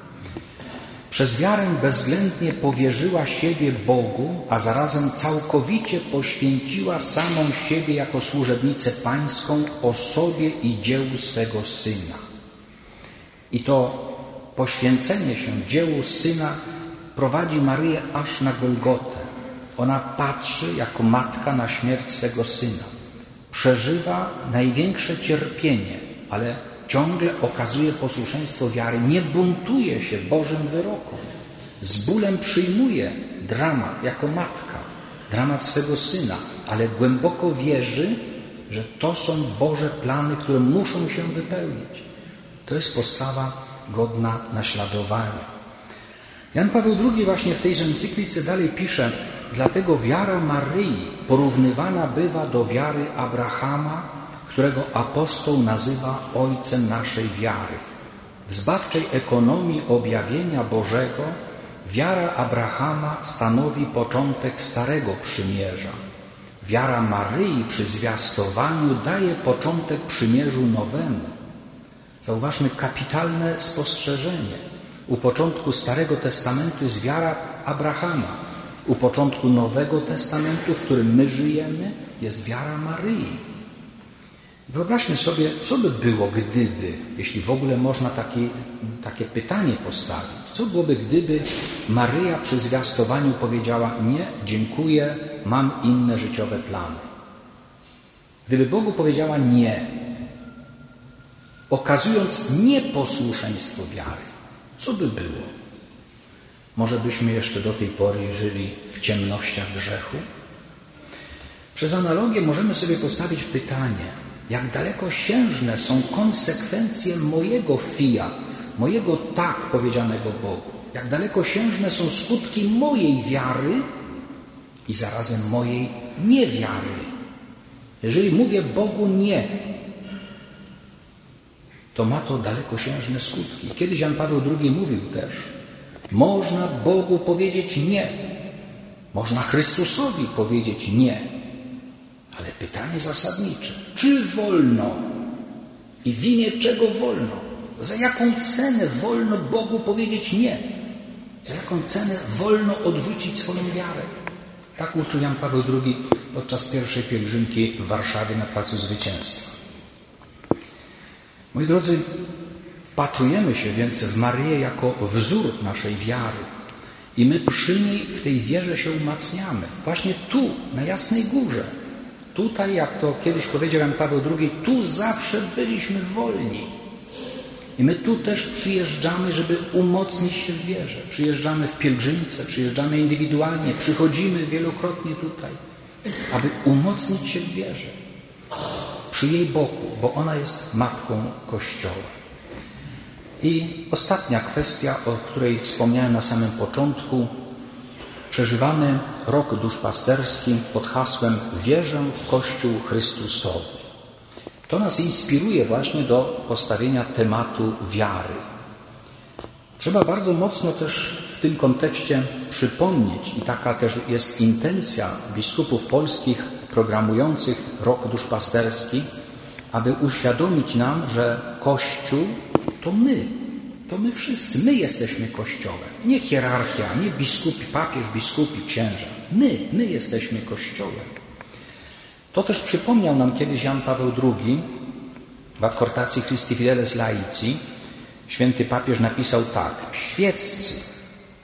S1: Przez wiarę bezwzględnie powierzyła siebie Bogu, a zarazem całkowicie poświęciła samą siebie jako służebnicę pańską osobie i dziełu swego Syna. I to poświęcenie się dziełu Syna prowadzi Maryję aż na Golgotę. Ona patrzy jako matka na śmierć swego Syna. Przeżywa największe cierpienie, ale ciągle okazuje posłuszeństwo wiary. Nie buntuje się Bożym wyrokom. Z bólem przyjmuje dramat jako matka, dramat swego Syna, ale głęboko wierzy, że to są Boże plany, które muszą się wypełnić. To jest postawa godna naśladowania. Jan Paweł II właśnie w tejże encyklice dalej pisze: dlatego wiara Maryi porównywana bywa do wiary Abrahama, którego apostoł nazywa ojcem naszej wiary. W zbawczej ekonomii objawienia Bożego wiara Abrahama stanowi początek Starego Przymierza. Wiara Maryi przy zwiastowaniu daje początek przymierzu nowemu. Zauważmy kapitalne spostrzeżenie. U początku Starego Testamentu jest wiara Abrahama. U początku Nowego Testamentu, w którym my żyjemy, jest wiara Maryi. Wyobraźmy sobie, co by było, gdyby, jeśli w ogóle można takie pytanie postawić, co byłoby, gdyby Maryja przy zwiastowaniu powiedziała: nie, dziękuję, mam inne życiowe plany. Gdyby Bogu powiedziała nie, okazując nieposłuszeństwo wiary, co by było? Może byśmy jeszcze do tej pory żyli w ciemnościach grzechu? Przez analogię możemy sobie postawić pytanie: jak dalekosiężne są konsekwencje mojego fiat, mojego tak powiedzianego Bogu? Jak dalekosiężne są skutki mojej wiary i zarazem mojej niewiary? Jeżeli mówię Bogu nie, to ma to dalekosiężne skutki. Kiedyś Jan Paweł II mówił też: można Bogu powiedzieć nie, można Chrystusowi powiedzieć nie. Ale pytanie zasadnicze: czy wolno i w imię czego wolno? Za jaką cenę wolno Bogu powiedzieć nie? Za jaką cenę wolno odrzucić swoją wiarę? Tak uczył Jan Paweł II podczas pierwszej pielgrzymki w Warszawie na Placu Zwycięstwa. Moi drodzy, wpatrujemy się więc w Maryję jako wzór naszej wiary i my przy niej w tej wierze się umacniamy. Właśnie tu, na Jasnej Górze. Tutaj, jak to kiedyś powiedział Jan Paweł II, tu zawsze byliśmy wolni. I my tu też przyjeżdżamy, żeby umocnić się w wierze. Przyjeżdżamy w pielgrzymce, przyjeżdżamy indywidualnie, przychodzimy wielokrotnie tutaj, aby umocnić się w wierze. Przy jej boku, bo ona jest matką Kościoła. I ostatnia kwestia, o której wspomniałem na samym początku. Przeżywamy rok duszpasterski pod hasłem Wierzę w Kościół Chrystusowy. To nas inspiruje właśnie do postawienia tematu wiary. Trzeba bardzo mocno też w tym kontekście przypomnieć, i taka też jest intencja biskupów polskich programujących rok duszpasterski, aby uświadomić nam, że Kościół to my wszyscy, my jesteśmy Kościołem. Nie hierarchia, nie biskupi, papież, biskupi, księża. My jesteśmy Kościołem. To też przypomniał nam kiedyś Jan Paweł II w Adhortacji Christi Fideles Laici. Święty papież napisał tak: świeccy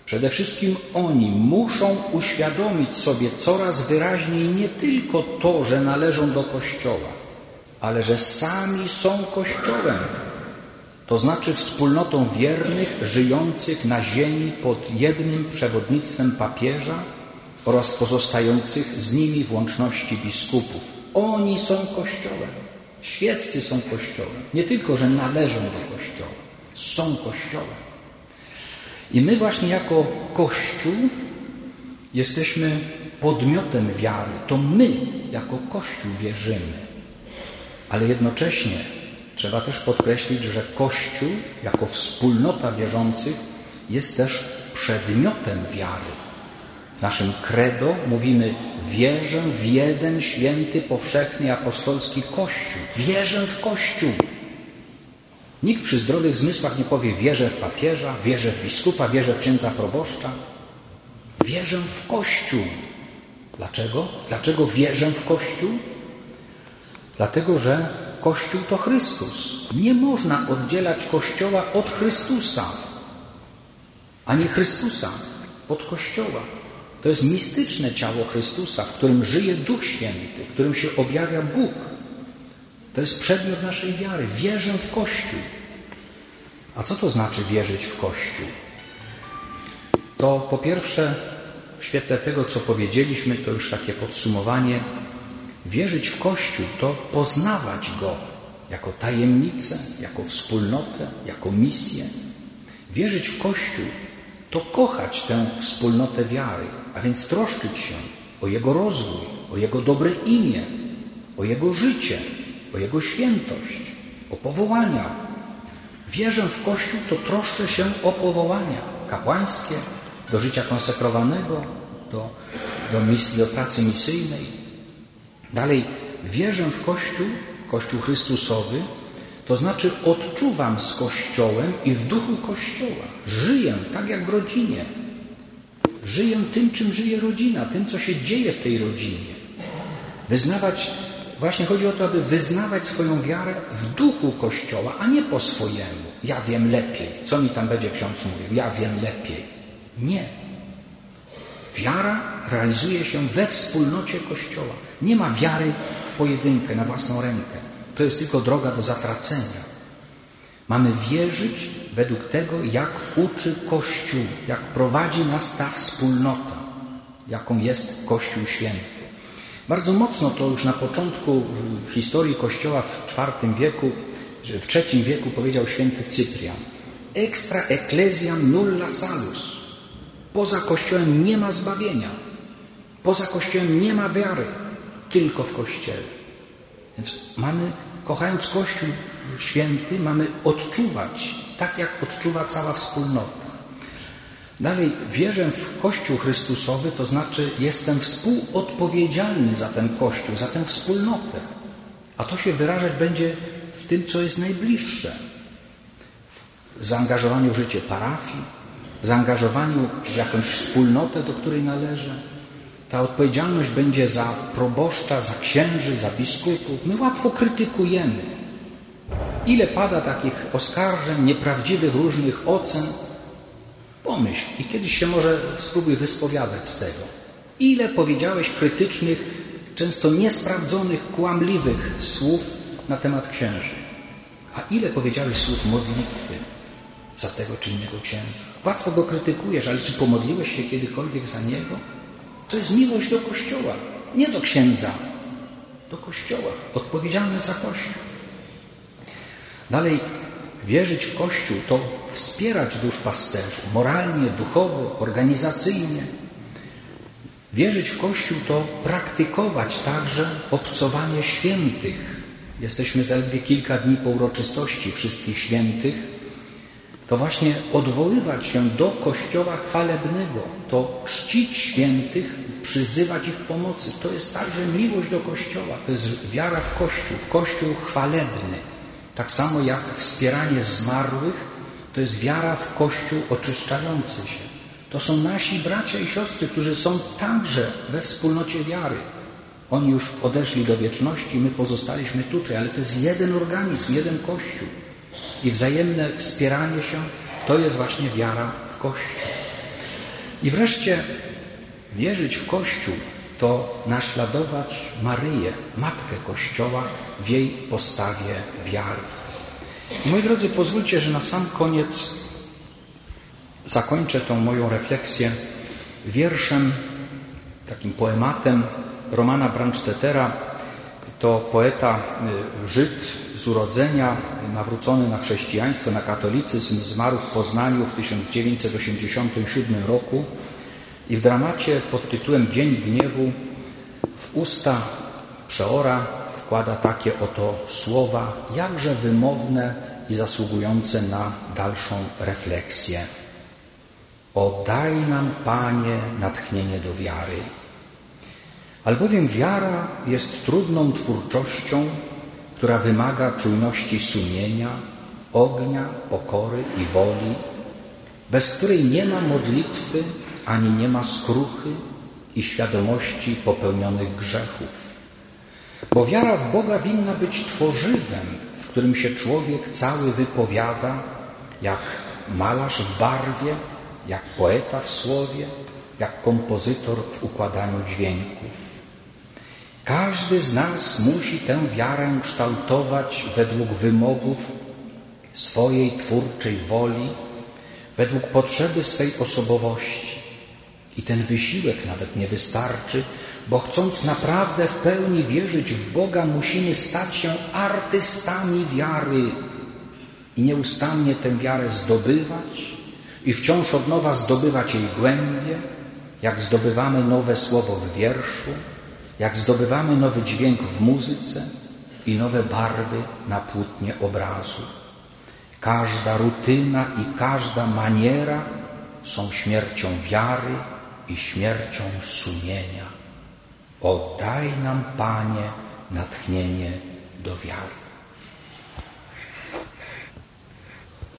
S1: Przede wszystkim oni muszą uświadomić sobie coraz wyraźniej nie tylko to, że należą do Kościoła, ale że sami są Kościołem. To znaczy wspólnotą wiernych, żyjących na ziemi pod jednym przewodnictwem papieża oraz pozostających z nimi w łączności biskupów. Oni są Kościołem. Świeccy są Kościołem. Nie tylko, że należą do Kościoła. Są Kościołem. I my właśnie jako Kościół jesteśmy podmiotem wiary. To my jako Kościół wierzymy. Ale jednocześnie trzeba też podkreślić, że Kościół jako wspólnota wierzących jest też przedmiotem wiary. W naszym credo mówimy: wierzę w jeden święty, powszechny, apostolski Kościół. Wierzę w Kościół. Nikt przy zdrowych zmysłach nie powie: wierzę w papieża, wierzę w biskupa, wierzę w księdza proboszcza. Wierzę w Kościół. Dlaczego? Dlaczego wierzę w Kościół? Dlatego, że Kościół to Chrystus. Nie można oddzielać Kościoła od Chrystusa, ani Chrystusa od Kościoła. To jest mistyczne ciało Chrystusa, w którym żyje Duch Święty, w którym się objawia Bóg. To jest przedmiot naszej wiary. Wierzę w Kościół. A co to znaczy wierzyć w Kościół? To po pierwsze, w świetle tego, co powiedzieliśmy, to już takie podsumowanie. Wierzyć w Kościół to poznawać Go jako tajemnicę, jako wspólnotę, jako misję. Wierzyć w Kościół to kochać tę wspólnotę wiary, a więc troszczyć się o Jego rozwój, o Jego dobre imię, o Jego życie, o Jego świętość, o powołania. Wierzę w Kościół to troszczę się o powołania kapłańskie, do życia konsekrowanego, do pracy misyjnej. Dalej, wierzę w Kościół Chrystusowy, to znaczy odczuwam z Kościołem i w duchu Kościoła. Żyję tak jak w rodzinie. Żyję tym, czym żyje rodzina, tym, co się dzieje w tej rodzinie. Właśnie chodzi o to, aby wyznawać swoją wiarę w duchu Kościoła, a nie po swojemu. Ja wiem lepiej. Co mi tam będzie ksiądz mówił? Ja wiem lepiej. Nie. Wiara realizuje się we wspólnocie Kościoła. Nie ma wiary w pojedynkę, na własną rękę. To jest tylko droga do zatracenia. Mamy wierzyć według tego, jak uczy Kościół, jak prowadzi nas ta wspólnota, jaką jest Kościół Święty. Bardzo mocno to już na początku historii Kościoła w IV wieku, w III wieku powiedział święty Cyprian: extra ecclesiam nulla salus. Poza Kościołem nie ma zbawienia. Poza Kościołem nie ma wiary. Tylko w Kościele. Więc mamy, kochając Kościół Święty, mamy odczuwać tak, jak odczuwa cała wspólnota. Dalej, wierzę w Kościół Chrystusowy, to znaczy jestem współodpowiedzialny za ten Kościół, za tę wspólnotę. A to się wyrażać będzie w tym, co jest najbliższe. W zaangażowaniu w życie parafii, w zaangażowaniu w jakąś wspólnotę, do której należę. Ta odpowiedzialność będzie za proboszcza, za księży, za biskupów. My łatwo krytykujemy. Ile pada takich oskarżeń, nieprawdziwych, różnych ocen. Pomyśl i kiedyś się może spróbuj wyspowiadać z tego. Ile powiedziałeś krytycznych, często niesprawdzonych, kłamliwych słów na temat księży. A ile powiedziałeś słów modlitwy za tego czy innego księdza. Łatwo go krytykujesz, ale czy pomodliłeś się kiedykolwiek za niego? To jest miłość do Kościoła, nie do księdza, do Kościoła, odpowiedzialność za Kościół. Dalej, wierzyć w Kościół to wspierać duszpasterzy moralnie, duchowo, organizacyjnie. Wierzyć w Kościół to praktykować także obcowanie świętych. Jesteśmy zaledwie kilka dni po uroczystości wszystkich świętych. To właśnie odwoływać się do Kościoła chwalebnego, to czcić świętych, przyzywać ich pomocy. To jest także miłość do Kościoła, to jest wiara w Kościół chwalebny. Tak samo jak wspieranie zmarłych, to jest wiara w Kościół oczyszczający się. To są nasi bracia i siostry, którzy są także we wspólnocie wiary. Oni już odeszli do wieczności, my pozostaliśmy tutaj, ale to jest jeden organizm, jeden Kościół. I wzajemne wspieranie się to jest właśnie wiara w Kościół. I wreszcie wierzyć w Kościół to naśladować Maryję, Matkę Kościoła, w jej postawie wiary. I moi drodzy, pozwólcie, że na sam koniec zakończę tą moją refleksję wierszem, takim poematem Romana Brandstättera. To poeta Żyd z urodzenia, nawrócony na chrześcijaństwo, na katolicyzm, zmarł w Poznaniu w 1987 roku i w dramacie pod tytułem Dzień Gniewu w usta przeora wkłada takie oto słowa, jakże wymowne i zasługujące na dalszą refleksję. O daj nam, Panie, natchnienie do wiary. Albowiem wiara jest trudną twórczością, która wymaga czujności sumienia, ognia, pokory i woli, bez której nie ma modlitwy, ani nie ma skruchy i świadomości popełnionych grzechów. Bo wiara w Boga winna być tworzywem, w którym się człowiek cały wypowiada, jak malarz w barwie, jak poeta w słowie, jak kompozytor w układaniu dźwięków. Każdy z nas musi tę wiarę kształtować według wymogów swojej twórczej woli, według potrzeby swej osobowości. I ten wysiłek nawet nie wystarczy, bo chcąc naprawdę w pełni wierzyć w Boga, musimy stać się artystami wiary i nieustannie tę wiarę zdobywać i wciąż od nowa zdobywać jej głębię, jak zdobywamy nowe słowo w wierszu, jak zdobywamy nowy dźwięk w muzyce i nowe barwy na płótnie obrazu. Każda rutyna i każda maniera są śmiercią wiary i śmiercią sumienia. Oddaj nam, Panie, natchnienie do wiary.